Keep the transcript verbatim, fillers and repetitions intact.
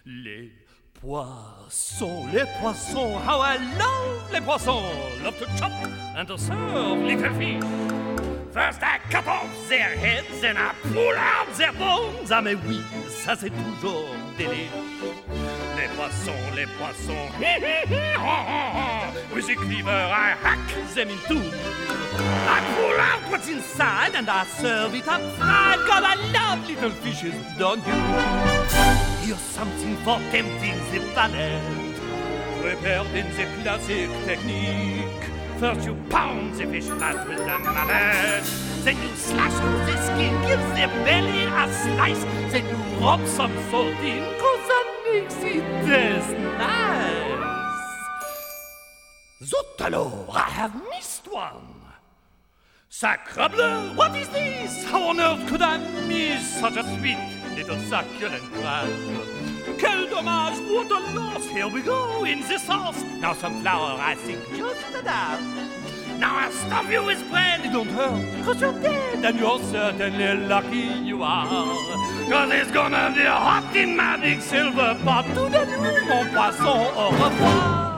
Les poissons, les poissons, how I love les poissons. Love to chop and to serve little fish. First I cut off their heads and I pull out their bones. Ah mais oui, ça c'est toujours délire. Les poissons, les poissons, with the cleaver I hack them in two. I pull out what's inside and I serve it up fried. God, I love little fishes, don't you? Here's something for tempting the palate, prepared in the classic technique. First you pound the fish flat with a mallet, then you slash through the skin, give the belly a slice, then you rub some salt in, cause that makes it taste nice. Zut alors, I have missed one. Sacrebleu, what is this? How on earth could I miss such a sweet little succulent crab? Quel dommage, what a loss! Here we go, in the sauce. Now some flour, I think, just enough. Now I'll stuff you with bread, it don't hurt, cause you're dead. And you're certainly lucky you are, cause it's gonna be hot in my big silver pot. Tout de nuit, mon poisson, au revoir.